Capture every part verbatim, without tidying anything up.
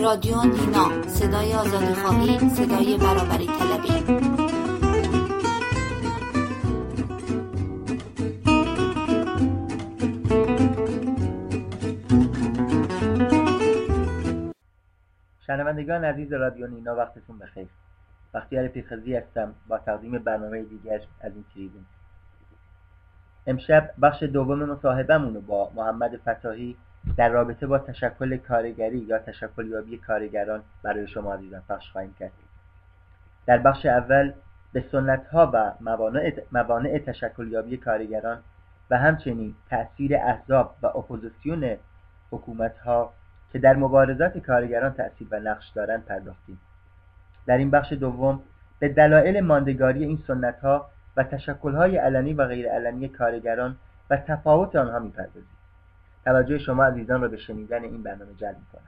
رادیو نینا، صدای آزادی‌خواهی، صدای برابری طلبی. شنوندگان عزیز رادیو نینا، وقتتون بخیر. بختیار پیرخزی هستم با تقدیم برنامه دیگر از این تریبون. امشب بخش دوم مصاحبه‌مون رو با محمد فتاحی در رابطه با تشکل کارگری یا تشکل یابی کارگران برای شما عزیزان پخش خواهیم کرد. در بخش اول به سنت‌ها و موانع موانع تشکل یابی کارگران و همچنین تأثیر احزاب و اپوزیسیون حکومت‌ها که در مبارزات کارگران تأثیر و نقش دارند پرداختیم. در این بخش دوم به دلایل ماندگاری این سنت‌ها و تشکل‌های علنی و غیر علنی کارگران و تفاوت آنها می‌پردازیم. توجه شما عزیزان را به شنیدن این برنامه جلب می‌کنم.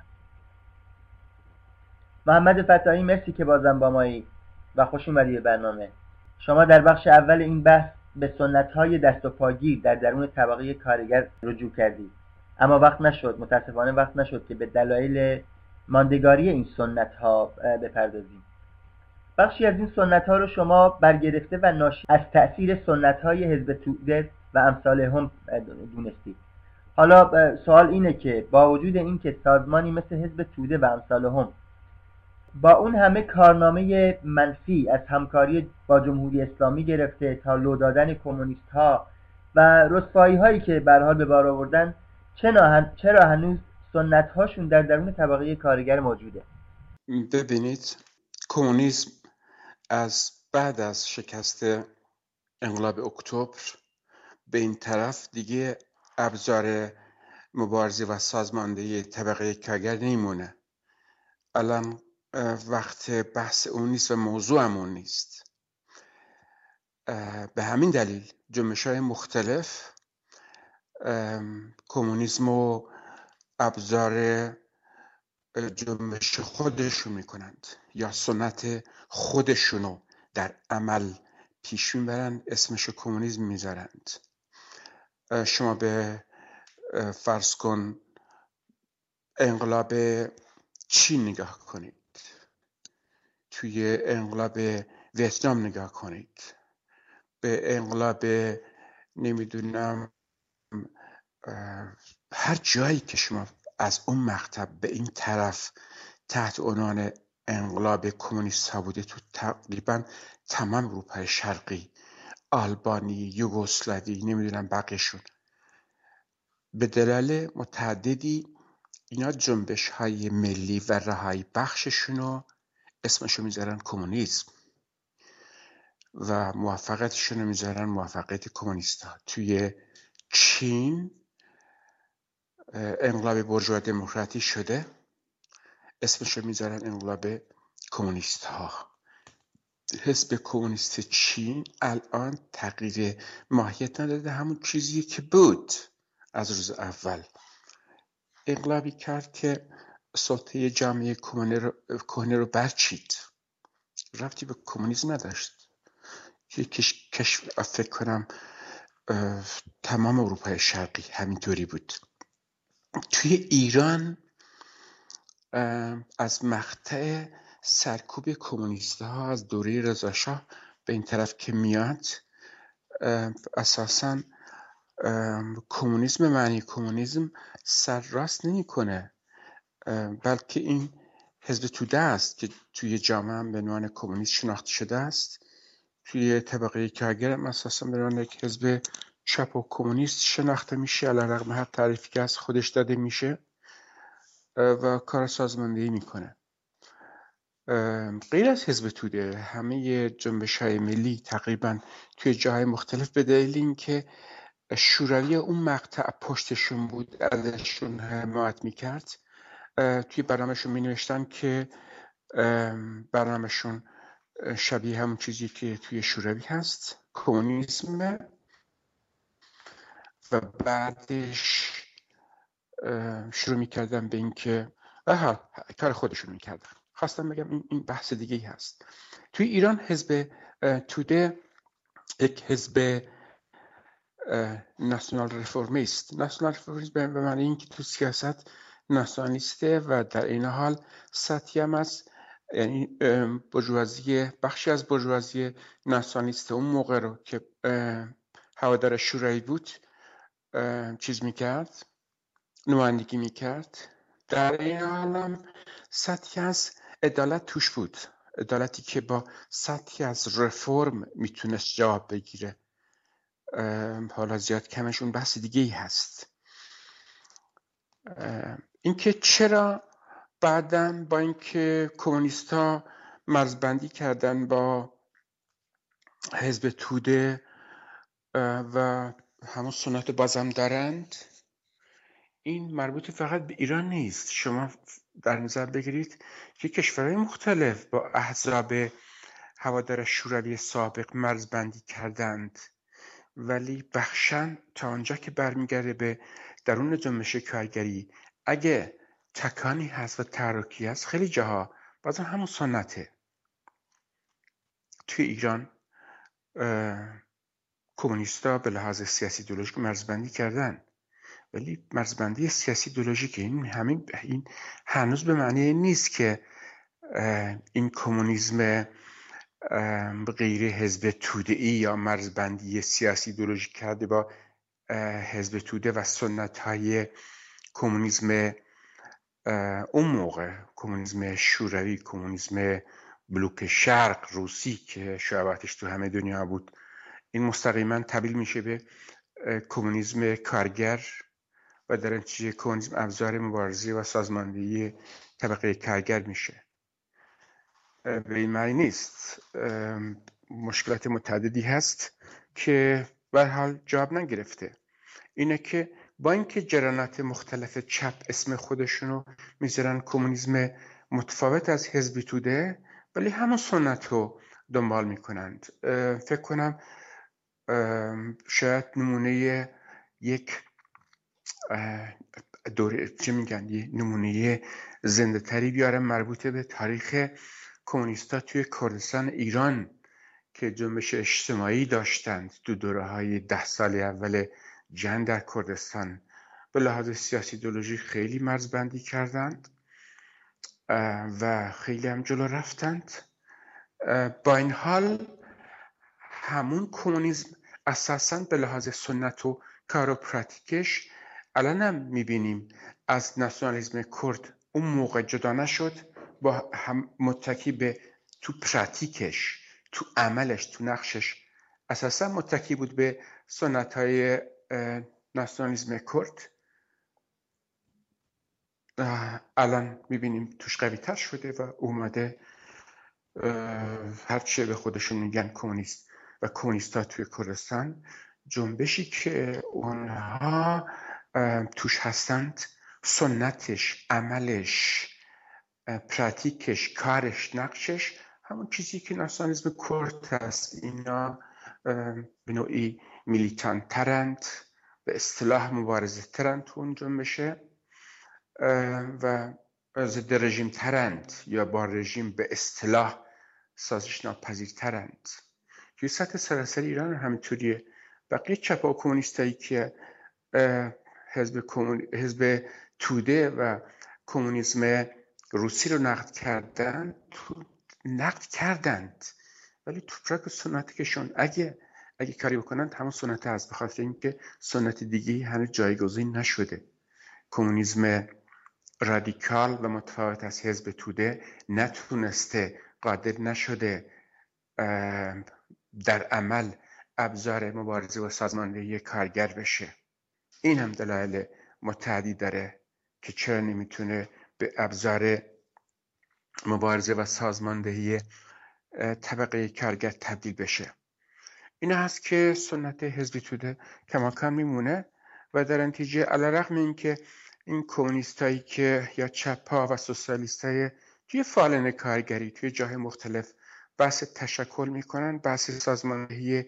محمد فتاحی، مرسی که بازم با مایی و خوش اومدی به برنامه. شما در بخش اول این بحث به سنت‌های دست و پاگیر در درون طبقه کارگر رجوع کردید، اما وقت نشد، متاسفانه وقت نشد که به دلایل ماندگاری این سنت‌ها بپردازیم. بخشی از این سنت‌ها رو شما برگرفته و ناشی از تأثیر سنت‌های حزب توده و امثال هم دونستید. حالا سوال اینه که با وجود این که سازمانی مثل حزب توده و امثال هم با اون همه کارنامه منفی از همکاری با جمهوری اسلامی گرفته تا لو دادن کمونیست‌ها و رسوایی‌هایی که به هر حال به بار آوردن، چرا هنوز سنت‌هاشون در درون طبقه کارگر موجوده؟ ببینید، کمونیسم از بعد از شکست انقلاب اکتبر به این طرف دیگه ابزار مبارزه و سازماندهی طبقه کارگر نمیمونه. الان وقت بحث اون نیست و موضوعمون نیست. به همین دلیل جنبش‌های مختلف کمونیسم و ابزار جنبش خودشون میکنند یا سنت خودشونو در عمل پیش میبرند، اسمشو کمونیسم میذارند. شما به فرض کن انقلاب چین نگاه کنید، توی انقلاب ویتنام نگاه کنید، به انقلاب نمیدونم هر جایی که شما از اون مقطع به این طرف تحت عنوان انقلاب کمونیست ها بوده، تو تقریبا تمام اروپای شرقی، آلبانی، یوگسلاوی، نمیدونم بقیهشون، به دلایل متعددی اینا جنبش های ملی و رهایی بخششونو اسمشو میذارن کمونیسم و موفقیتشونو میذارن موفقیت کمونیست ها. توی چین انقلاب بورژوا دموکراتی شده، اسمشو میذارن انقلاب کمونیست ها. حزب کمونیست چین الان تغییر ماهیت نداده، همون چیزی که بود از روز اول. انقلابی کرد که سلطه جامعه کهنه رو, کهنه رو برچید، ربطی به کمونیسم نداشت. که کش, کش فکر کنم تمام اروپای شرقی همینطوری بود. توی ایران از مقطع سرکوب کمونیست ها از دوره رضا شاه به این طرف که میاد، اساساً کمونیسم معنی کمونیسم سر راست نمی کنه، بلکه این حزب توده است که توی جامعه هم به عنوان کمونیست شناخته شده است. توی طبقه کارگر هم اساساً به عنوان یک حزب چپ و کمونیست شناخته میشه، علیرغم هر تعریفی که از خودش داده میشه و کار سازماندهی میکنه. غیر از حزب توده همه جنبش‌های ملی تقریبا توی جاهای مختلف به دلیل اینکه شوروی اون مقطع پشتشون بود ازشون حمایت میکرد، توی برنامهشون می نوشتن که برنامهشون شبیه همون چیزی که توی شوروی هست، کمونیسم، و بعدش شروع میکردن به این که آها کار خودشون میکردن. خواستم بگم این این بحث دیگه هست. توی ایران حزب توده یک حزب ناسیونال رفرمیست، ناسیونال رفرمیست به معنی این که تو سیاست ناسیونالیسته و در این حال سطحی هم است، یعنی برجوازی، بخشی از برجوازی ناسیونالیست اون موقع رو که هوادار شوروی بود چیز میکرد، نمایندگی میکرد. در این حال هم سطحی از عدالت توش بود، عدالتی که با سطحی از رفرم میتونست جواب بگیره. حالا زیاد کمش اون بحث دیگه ای هست. اینکه چرا بعداً با اینکه کمونیست‌ها مرزبندی کردن با حزب توده و همون سنت بازم دارند، این مربوط فقط به ایران نیست. شما در نظر بگیرید که کشورهای مختلف با احزاب هوادار شوروی سابق مرزبندی کردند، ولی بخشن تا آنجا که برمیگرده به درون جنبش کارگری، اگه تکانی هست و تحرکی هست، خیلی جاها بازم همون سنته. توی ایران کمونیستا به لحاظ سیاسی ایدئولوژیک مرزبندی کردن، ولی مرزبندی سیاسی ایدئولوژیک این همین این هنوز به معنی نیست که این کمونیسم غیر حزب توده‌ای یا مرزبندی سیاسی ایدئولوژیک کرده با حزب توده و سنت‌های کمونیسم اون موقع، کمونیسم شوروی، کمونیسم بلوک شرق روسی که شباهتش تو همه دنیا بود، این مستقیما تبدیل میشه به کمونیسم کارگر و در نتیجه کمونیسم ابزار مبارزه و سازماندهی طبقه کارگر میشه. به این معنی نیست. مشکلات متعددی هست که به هر حال جواب نگرفته. اینه که با اینکه جریانات مختلف چپ اسم خودشونو میذارن کمونیسم متفاوت از حزب توده، ولی همون سنت رو دنبال میکنند. فکر کنم شاید نمونه یک دوره چه میگن یه نمونه زنده تری بیارم مربوط به تاریخ کمونیستا توی کردستان ایران که جنبش اجتماعی داشتند دو دوره های ده سال اول جنگ در کردستان. به لحاظ سیاسی ایدئولوژی خیلی مرزبندی کردند و خیلی هم جلو رفتند. با این حال همون کمونیسم اساساً به لحاظ سنت و کار و پراتیکش الان هم میبینیم از ناسیونالیسم کرد اون موقع جدا نشد، با هم متکی به تو پراتیکش، تو عملش، تو نقشش اساساً متکی بود به سنت های ناسیونالیسم کرد. الان میبینیم توش قوی تر شده و اومده هرچه به خودشون میگن کمونیست و کمونیستا توی کردستان، جنبشی که اونها توش هستند سنتش، عملش، پراتیکش، کارش، نقشش همون چیزی که ناسیونالیسم کرد هست. اینا به نوعی میلیتانت ترند، به اصطلاح مبارزه ترند تو اون جنبشه و ضد رژیم ترند یا با رژیم به اصطلاح سازش ناپذیر ترند. توی سطح سراسری ایران همینطوریه. بقیه چپا و کمونیستایی که حزب, کمون... حزب توده و کمونیسم روسی رو نقد کردن تو... نقد کردند، ولی توپراک سنتیشون اگه اگه کاری بکنند همون سنت هست، بخاطر اینکه سنت دیگه هنوز جایگزین نشده. کمونیسم رادیکال و متفاوت از حزب توده نتونسته، قادر نشده در عمل ابزار مبارزه و سازماندهی کارگر بشه. این هم دلایل متعددی داره که چرا نمیتونه به ابزار مبارزه و سازماندهی طبقه کارگر تبدیل بشه. این هست که سنت حزب توده کماکان میمونه و در نتیجه علیرغم این که این کمونیستایی که یا چپا و سوسیالیستای توی فعالان کارگری توی جای مختلف بحث تشکل میکنن، بحث سازماندهی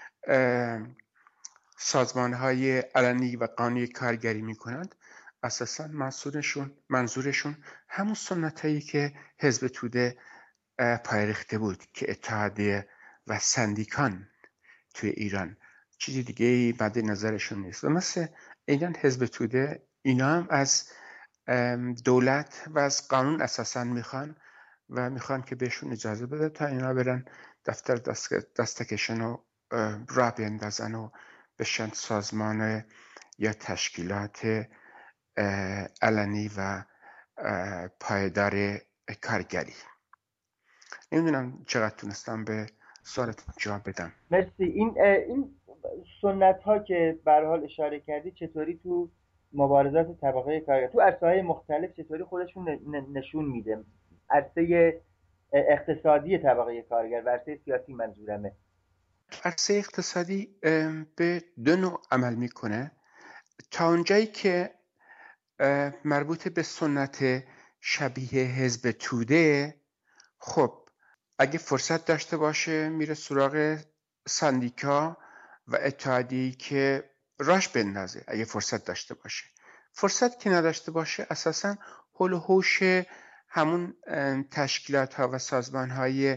سازمانهای علنی و قانونی کارگری میکنند، اساساً منظورشون منظورشون همون سنتایی که حزب توده پایریخته بود که اتحادیه و سندیکان توی ایران، چیزی دیگه مد نظرشون نیست. و مثل ایران حزب توده اینا هم از دولت و از قانون اساساً میخوان و میخوان که بهشون اجازه بده تا اینا برن دفتر دستکشن و راه بیندازن و بشن سازمان یا تشکیلات علنی و پایدار کارگری. نمیدونم چقدر تونستم به سوالتون جواب بدم. مرسی. این این سنت ها که به هر حال اشاره کردی چطوری تو مبارزات طبقه کارگر تو عرصه‌های مختلف چطوری خودشون نشون میده؟ عرصه اقتصادی طبقه کارگر و عرصه سیاسی منظورمه. عرصه اقتصادی به دو نوع عمل میکنه. تا اونجایی که مربوط به سنت شبیه حزب توده، خب اگه فرصت داشته باشه میره سراغ سندیکا و اتحادیه‌ای که راش بندازه. اگه فرصت داشته باشه، فرصت که نداشته باشه اساساً هول و هوش همون تشکیلات ها و سازمان های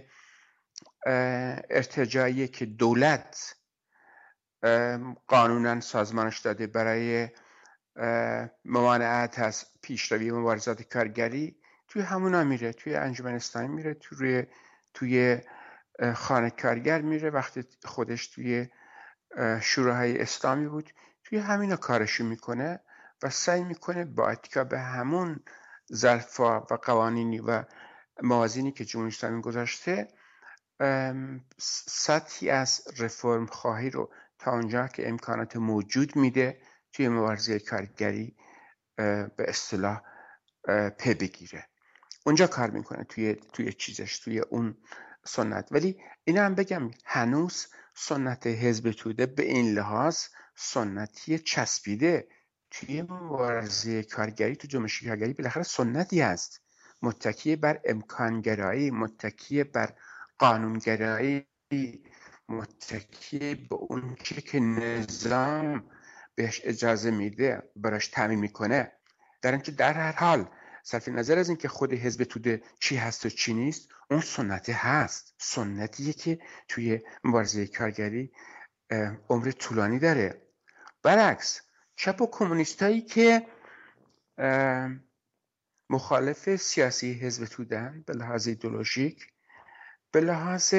ارتجاعی که دولت قانونا سازمانش داده برای ممانعت از پیشروی مبارزات کارگری، توی همونا میره، توی انجمن اسلامی میره، توی توی خانه کارگر میره، وقتی خودش توی شوراهای اسلامی بود توی همینا کارشو میکنه و سعی میکنه با اتکا به همون ظرفا و قوانینی و موازینی که جمهوری اسلامی گذاشته سطحی از رفرم خواهی رو تا اونجا که امکانات موجود میده توی مبارزه کارگری به اصطلاح پی بگیره. اونجا کار میکنه توی توی چیزش، توی اون سنت. ولی اینا هم بگم هنوز سنت حزب توده به این لحاظ سنتی چسبیده توی مبارزه کارگری، تو جنبش کارگری بالاخره سنتی هست، متکی بر امکانگرایی، متکی بر قانونگرایی، متکی به اون چیزی که نظام بهش اجازه میده براش تامین میکنه. در اینجا در هر حال صرف نظر از این که خود حزب توده چی هست و چی نیست، اون سنتی هست، سنتیه که توی مبارزه کارگری عمر طولانی داره. برعکس چپ و کمونیستایی که مخالف سیاسی حزب توده‌اند به لحاظ ایدئولوژیک، به لحاظ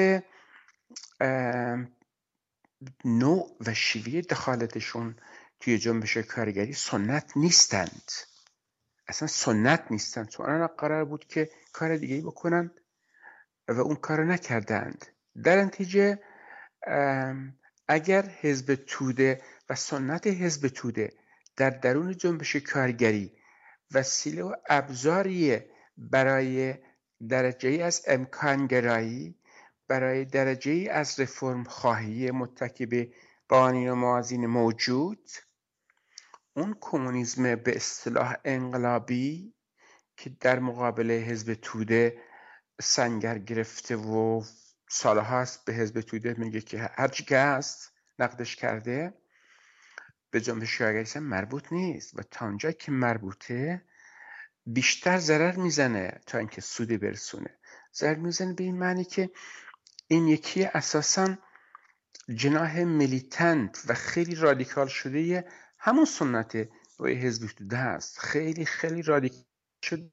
نوع و شیوه دخالتشون توی جنبش کارگری سنت نیستند، اصلا سنت نیستند، چون آنها قرار بود که کار دیگه‌ای بکنن و اون کارو نکردند. در نتیجه اگر حزب توده و سنت حزب توده در درون جنبش کارگری وسیله و ابزاری برای درجه‌ای از امکانگرایی، برای درجه‌ای از رفرم خواهی متکی به قوانین و موازین موجود، اون کمونیسم به اصطلاح انقلابی که در مقابل حزب توده سنگر گرفته و سالها هست به حزب توده میگه که هرچی که هست نقدش کرده، به جنبش کارگری مربوط نیست و تا اونجا که مربوطه بیشتر ضرر میزنه تا اینکه سودی برسونه. ضرر میزنه به این معنی که این یکی اساساً جناح ملیتنت و خیلی رادیکال شده همون سنت روی حزب توده هست. خیلی خیلی رادیکال شده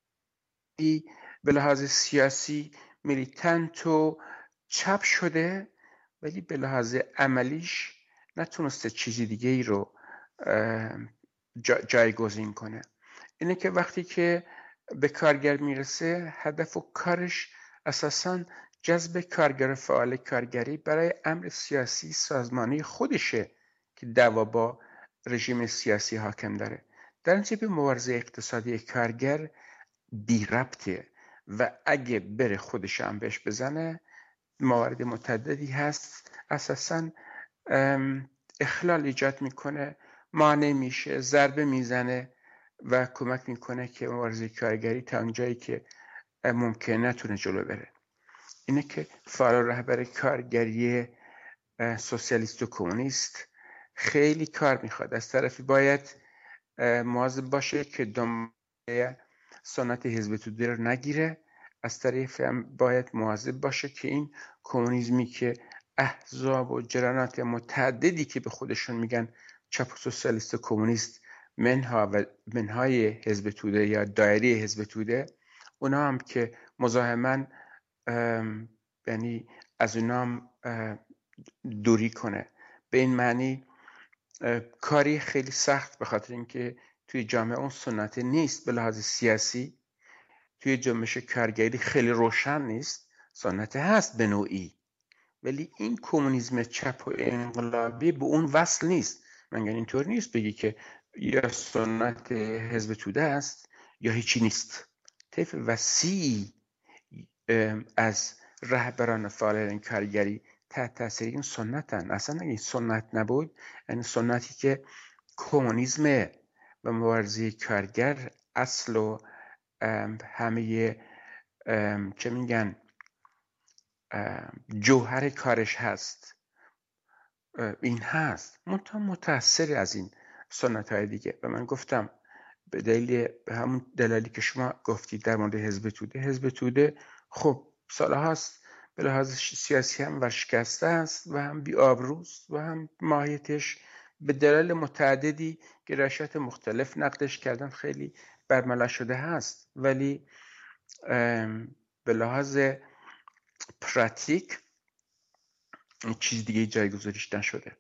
به لحاظ سیاسی، ملیتنت و چپ شده، ولی به لحاظ عملیش نتونسته چیزی دیگه ای رو جا جایگزین کنه. اینه که وقتی که به کارگر میرسه هدف و کارش اساساً جذب کارگر فعال کارگری برای امر سیاسی سازمانی خودشه که دعوا با رژیم سیاسی حاکم داره. در نتیجه به مبارزه اقتصادی کارگر بی ربطه و اگه بره خودش هم بهش بزنه موارد متعددی هست اساساً اخلال ایجاد میکنه، مانع میشه، ضربه میزنه و کمک میکنه که مبارزه کارگری تا اونجایی که ممکنه نتونه جلو بره. اینه که فعال رهبر کارگری سوسیالیست و کمونیست خیلی کار میخواد. از طرفی باید مواظب باشه که دنبال سنت حزب توده رو نگیره، از طرفی هم باید مواظب باشه که این کمونیسمی که احزاب و جرانات متعددی که به خودشون میگن چپ و سوسیالیست و کمونیست منها و منهای حزب توده یا دایره حزب توده، اونا هم که مزاحماً یعنی از اونا هم دوری کنه. به این معنی کاری خیلی سخت، به خاطر اینکه توی جامعه اون سنت نیست. به لحاظ سیاسی توی جنبش کارگری خیلی روشن نیست، سنت هست به نوعی، ولی این کمونیسم چپ و انقلابی به اون وصل نیست. مگر اینطور نیست بگی که یا سنت حزب توده است یا هیچی نیست. طیف وسیعی از رهبران فعال کارگری تحت تاثیر این سنتن. اصلا اگه این سنت نبود، یعنی سنتی که کمونیسم و مبارزه کارگر اصل و همه چه میگن جوهر کارش هست، این هست، منتها متأثر از این سنت های دیگه. و من گفتم به دلیل همون دلالی که شما گفتید در مورد حزب توده، حزب توده خب سال هاست به لحاظ سیاسی هم ورشکسته است و هم بی آبروست و هم ماهیتش به دلایل متعددی گرایشات مختلف نقدش کردن خیلی برملا شده هست، ولی به لحاظ پراتیک چیز دیگه جایگذاریش نشده.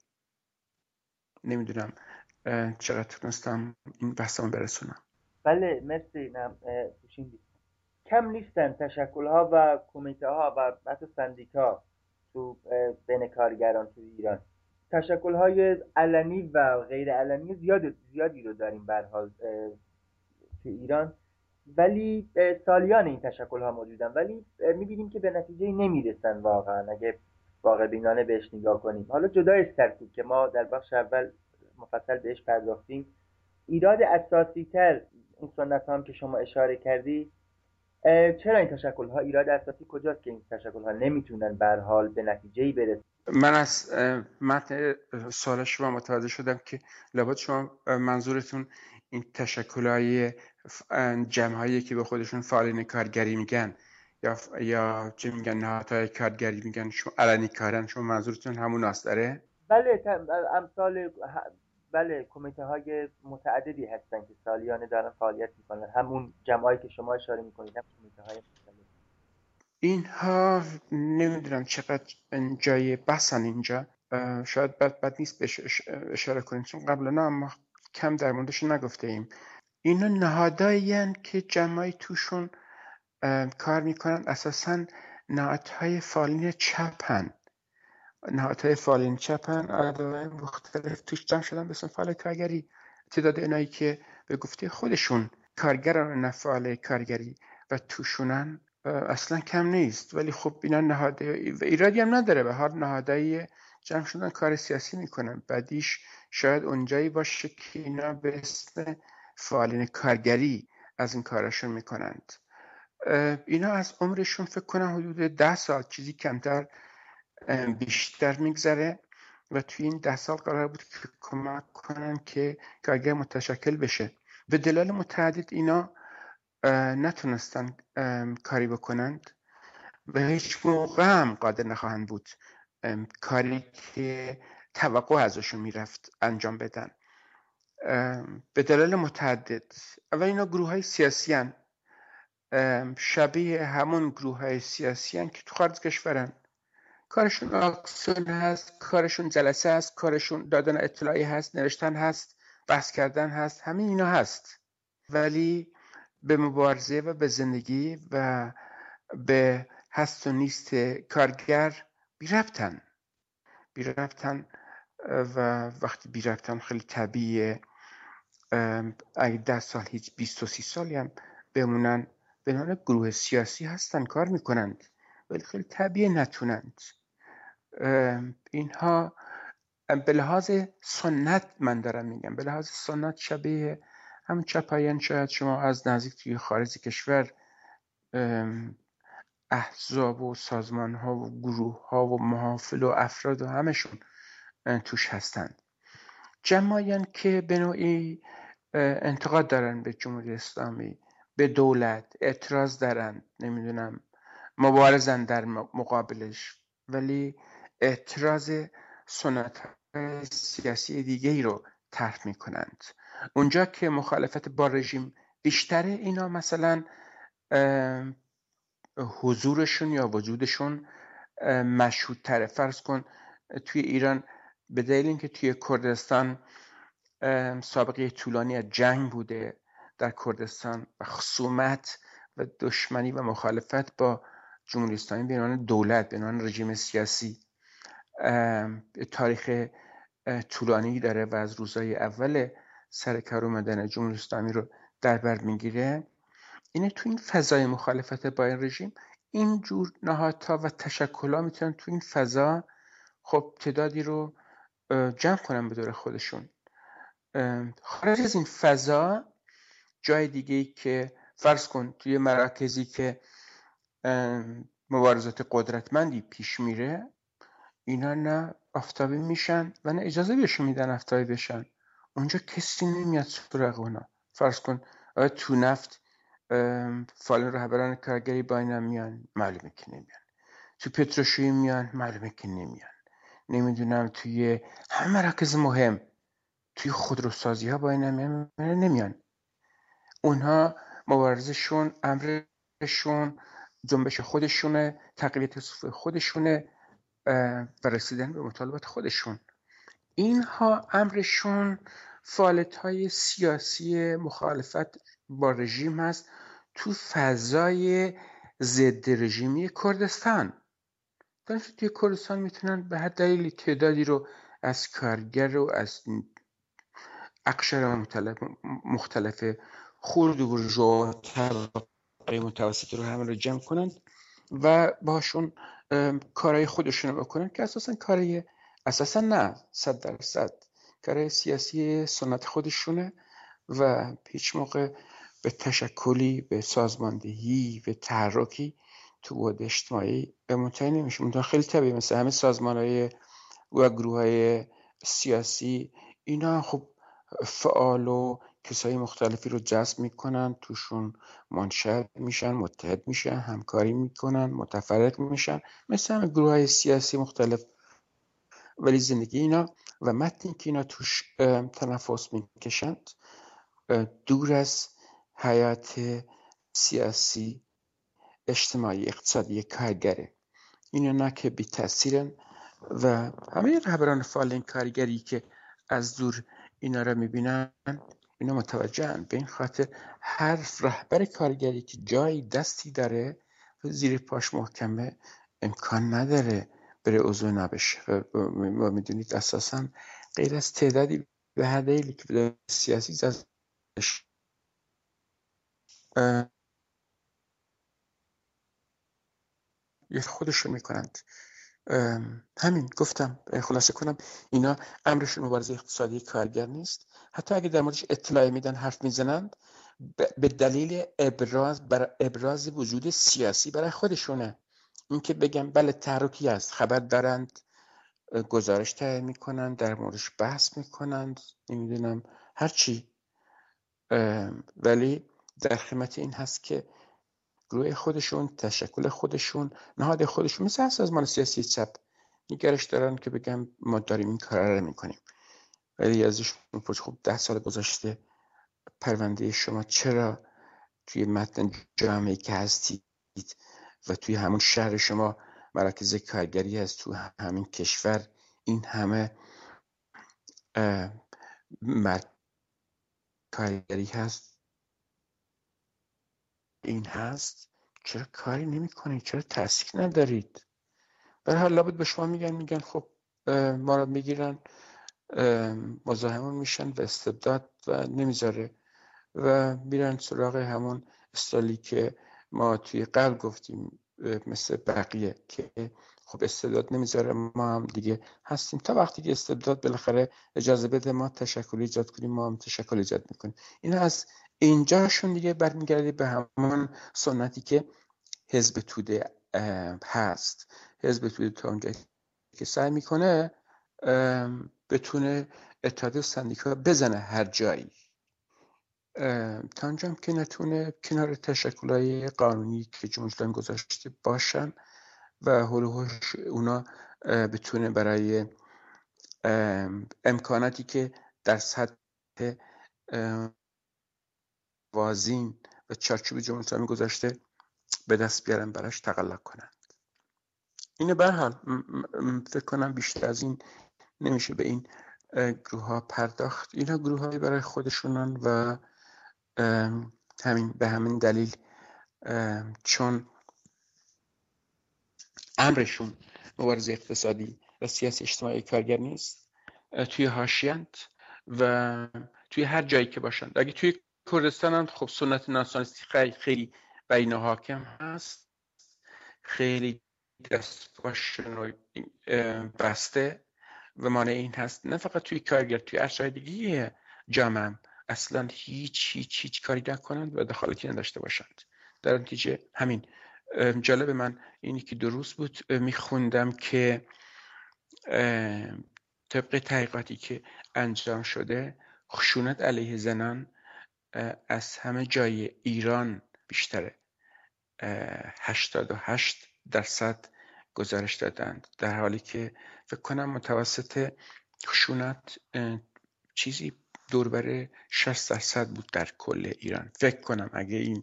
نمیدونم چقدر تونستم این بحثمو برسونم. بله مرسی. خوشین کم نیستن تشکل‌ها و کمیته‌ها و حتی سندیکا تو بین کارگران تو ایران. تشکل‌های علنی و غیر علنی زیاد زیادی رو داریم به هر حال تو ایران، ولی سالیان این تشکل‌ها موجودن، ولی می‌بینیم که به نتیجه نمیرسن واقعا اگه واقع بینانه بهش نگاه کنیم. حالا جدای از ترکیب که ما در بخش اول مفصل بهش پرداختیم، ایراد اساسی‌تر این سنت هم که شما اشاره کردی، چرا این تشکل‌ها ایراد اساسی کجاست که این تشکل‌ها نمیتونن به هر حال به نتیجه‌ای برسن؟ من از متن سوال شما متوجه شدم که لابد شما منظورتون این تشکل‌های جمع‌هایی که به خودشون فعالین کارگری میگن یا یا چه میگن نهادهای کارگری میگن شما علنی کارن، شما منظورتون همون است داره؟ بله امثال بله کمیته‌های متعددی هستن که سالیانه دارن فعالیت میکنن، همون جمعایی که شما اشاره میکنید، هم کمیته‌های مختلف. اینها نمیدونم چقدر جای بحثن اینجا، شاید بد بد نیست بهش اشاره کنیم چون قبلا ما کم در موردش نگفته ایم. اینا نهادایی هستند که جمعی توشون کار میکنن، اساساً نهادهای فعالین چپن نهادهای فعالین چپن آدمای مختلف توش جمع شدن به اسم فعال کارگری. تعداد اینایی که به گفته خودشون کارگران نه فعال کارگری و توشونن اصلا کم نیست، ولی خب اینا نهادهای و ایرادی هم نداره، به هر نهادهای جمع شدن کار سیاسی میکنن. بعدیش شاید اونجایی باشه که اینا به اسم فعالین کارگری از این کارشون میکنند. اینا از عمرشون فکر کنم حدود ده سال چیزی کمتر بیشتر میگذره و توی این ده سال قرار بود که کمک کنن که کارگر متشکل بشه. به دلایل متعدد اینا نتونستن کاری بکنند و هیچ موقع هم قادر نخواهند بود کاری که توقع ازشون میرفت انجام بدن به دلایل متعدد. اول اینا گروه های سیاسی هن، شبیه همون گروه های سیاسی هن که تو خارج کشورن. کارشون آکسیون هست، کارشون جلسه هست، کارشون دادن اطلاعی هست، نوشتن هست، بحث کردن هست، همین اینا هست، ولی به مبارزه و به زندگی و به هست و نیست کارگر بی ربطن بی ربطن و وقتی بی ربطن خیلی طبیعیه اگه ده سال هیچ بیست و سی سالی هم بمونن به عنوان گروه سیاسی هستن کار میکنند، ولی خیلی طبیعی نتونند. اینها به لحاظ سنت من دارم میگم، به لحاظ سنت شبیه هم چپایان شاید شما از نزدیک توی خارج کشور احزاب و سازمان ها و گروه ها و محافل و افراد و همشون توش هستند. جمعیان که به نوعی انتقاد دارن به جمهوری اسلامی، به دولت اعتراض دارن، نمیدونم مبارزن در مقابلش، ولی اعتراض سنت سیاسی دیگه ای رو طرح میکنند. اونجا که مخالفت با رژیم بیشتره، اینا مثلا حضورشون یا وجودشون مشهودتره. فرض کن توی ایران به دلیل اینکه توی کردستان سابقه طولانی از جنگ بوده در کردستان و خصومت و دشمنی و مخالفت با جمهوری اسلامی به عنوان دولت، به عنوان رژیم سیاسی تاریخ طولانی داره و از روزهای اول سر کار اومدن جمهوری اسلامی رو در بر میگیره، اینه تو این فضای مخالفت با این رژیم این جور نهادها و تشکل‌ها میتونن تو این فضا خب تعدادی رو جمع کنن به دور خودشون. خارج از این فضا جای دیگه‌ای که فرض کن توی مراکزی که مبارزات قدرتمندی پیش میره، اینا نه آفتابی میشن و نه اجازه بهشون میدن آفتابی بشن. اونجا کسی نمیاد سراغ اونا. فرض کن آیا تو نفت فعالان رهبران کارگری با اینا میان؟ معلومه که نمیان. تو پتروشیمی میان؟ معلومه که نمیان. نمیدونم توی همه مراکز مهم، توی خودروسازی ها با اینا میان؟ نمیان. اونها مبارزشون، امرشون، جنبش خودشونه، تقویت صفوف خودشونه و رسیدن به مطالبات خودشون. اینها امرشون فعالیت‌های سیاسی مخالفت با رژیم هست تو فضای ضد رژیمی کردستان. دانش توی کردستان میتونن به هر دلیلی تعدادی رو از کارگر و از اقشار مختلف خرد و برجوا طبقه متوسط رو همه رو جمع کنن و باشون کارهای خودشون رو بکنن که اساسا کارهای اساسا نه صد درصد کارهای سیاسی سنت خودشونه و هیچ موقع به تشکلی، به سازماندهی، به تحرکی تو بود اجتماعی منتهی نمیشه. منتها خیلی طبیعی مثل همه سازمانهای و گروههای سیاسی اینا خب فعال و کسای مختلفی رو جذب میکنن، توشون منشأ میشن، متحد میشن، همکاری میکنن، متفرق میشن، مثل همه گروههای سیاسی مختلف. ولی زندگی اینا و متنی که اینا توش تنفس میکشند دور از حیات سیاسی، اجتماعی، اقتصادی کارگره. اینا نه که بی تأثیرن و همه رهبران فعال کارگری که از دور اینا رو میبینن اینا متوجهن به این خاطر هر رهبر کارگری که جایی دستی داره و زیر پاش محکمه امکان نداره بره عضو نبشه. و میدونید اساسا غیر از تعدادی به هر دلیلی که به سیاسی زدش یه خودشو میکنند. همین گفتم خلاصه کنم اینا امرشون مبارزه اقتصادی کارگر نیست. حتی اگه در موردش اطلاع میدن، حرف میزنند، به دلیل ابراز بر ابراز وجود سیاسی برای خودشونه. این که بگم بله تحرکی هست، خبر دارند، گزارش تهیه میکنند، در موردش بحث میکنند، نمیدونم هر چی، ولی در خدمت این هست که گروه خودشون، تشکل خودشون، نهاد خودشون مثل هر سازمان سیاسی چپ نگرش دارن که بگم ما داریم این کار رو میکنیم. ولی ازش میپرس خب ده سال گذشته پرونده شما چرا توی متن جامعه که هستید و توی همون شهر شما مراکز کارگری هست، تو همین کشور این همه مرکز کارگری هست، این هست، چرا کاری نمی کنید؟ چرا تأثیر ندارید؟ به هر حال لابد به شما میگن میگن خب ما رو میگیرن، مزاحمون میشن و استبداد و نمیذاره و میرن سراغ همون استالی که ما توی قبل گفتیم مثل بقیه که خب استبداد نمیذاره، ما هم دیگه هستیم تا وقتی که استبداد بالاخره اجازه بده ما تشکل ایجاد کنیم، ما هم تشکل ایجاد میکنیم. این از اینجاشون دیگه برمیگرده به همون سنتی که حزب توده هست. حزب توده تا اونجایی که سعی میکنه بتونه اتحاد سندیکا بزنه هر جایی، تا اونجا که نتونه کنار تشکل‌های قانونی که جمهوری اسلامی گذاشته باشن و حول و حوش اونا بتونه برای امکاناتی که در سطح وازین و چارچوب جمهوری اسلامی گذاشته به دست بیارن براش تقلق کنن. اینه به هر حال فکر کنم بیشتر از این نمیشه به این گروه ها پرداخت. اینا گروه های برای خودشونن و همین به همین دلیل چون امرشون مبارزه اقتصادی و سیاسی اجتماعی کارگر نیست، توی حاشیه‌اند و توی هر جایی که باشند. اگه توی کردستان خب سنت ناسیونالیستی خیلی خیلی بین حاکم هست، خیلی دستگاهشون بسته و مانع این هست نه فقط توی کارگر، توی ارشای دیگه جامعه اصلا هیچ هیچ هیچ کاری نکنند و دخالتی نداشته باشند. در نتیجه همین جالب من اینی که دروس بود میخوندم که طبق تحقیقاتی که انجام شده خشونت علیه زنان از همه جای ایران بیشتره. هشتاد و هشت درصد گزارش دادند، در حالی که فکر کنم متوسط خشونت چیزی دوربر شصت درصد بود در کل ایران. فکر کنم اگه این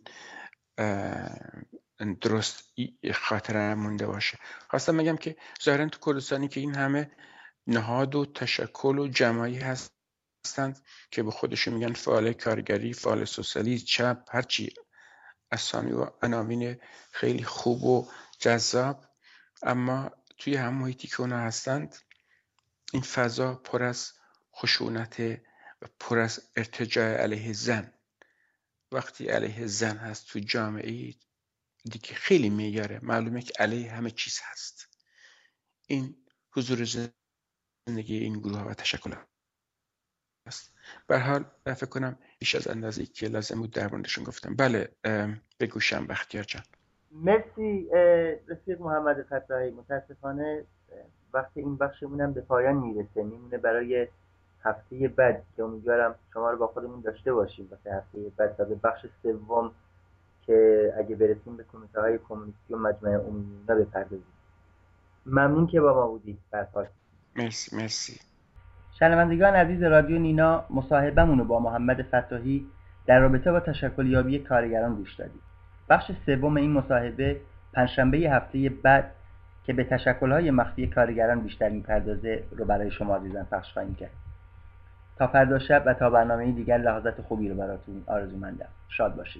درست خاطرم مونده باشه. خواستم بگم که ظاهرا تو کردستانی که این همه نهاد و تشکل و جماعی هستند که به خودشون میگن فعال کارگری، فعال سوسیالیست، چپ، هرچی اسامی و عناوین خیلی خوب و جذاب، اما توی هم محیطی که اونا هستند این فضا پر از خشونت و پر از ارتجاع علیه زن. وقتی علیه زن هست تو جامعه دیگه خیلی معیاره، معلومه که علیه همه چیز هست. این حضور زندگی این گروه و تشکل هست. به هر حال فکر کنم بیش از اندازه‌ای که لازم بود در موردشون گفتم. بله بگوشم بختیار جان. مرسی رفیق محمد فتاحی. متاسفانه وقت این بخشمون هم به پایان میرسه، میمونه برای هفته بعد که امیدوارم شما رو با خودمون داشته باشیم واسه هفته بعد تا به بخش سوم که اگه برسیم به کمیته های کمونیستی و مجمع عمومی بپردازیم. ممنون که با ما بودید. برپاس. مرسی مرسی. شنوندگان عزیز رادیو نینا، مصاحبه‌مون رو با محمد فتاحی در رابطه با تشکلیابی کارگران گوش دادید. بخش سوم این مصاحبه پنجشنبه هفته بعد که به تشکل‌های مخفی کارگران بیشتر می‌پردازه رو برای شما عزیزان پخش خواهیم کرد. تا فردا شب و تا برنامه دیگر لحظات خوبی رو براتون آرزومندم. شاد باشید.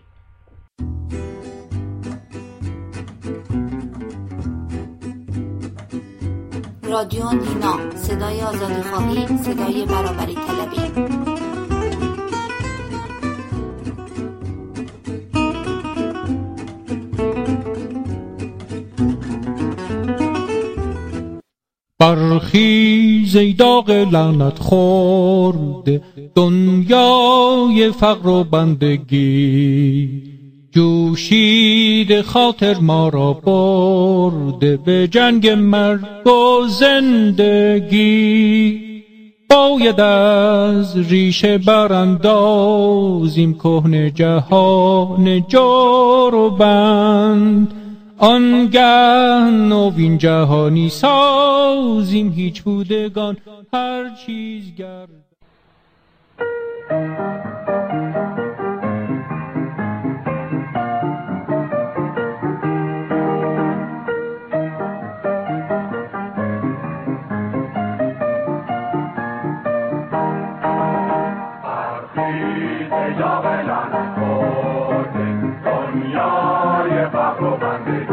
رادیو نینا، صدای آزادی خواهی، صدای برابری طلبی. برخیز ای داغ لعنت خورد دنیای فقر و بندگی، جوشید خاطر ما را برد به جنگ مرگ و زندگی. باید از ریشه براندازیم کهنه جهان جار و بند، آنگه نوین جهانی سازیم هیچ بودگان هر چیز گرد. دنیای فقر و بندگی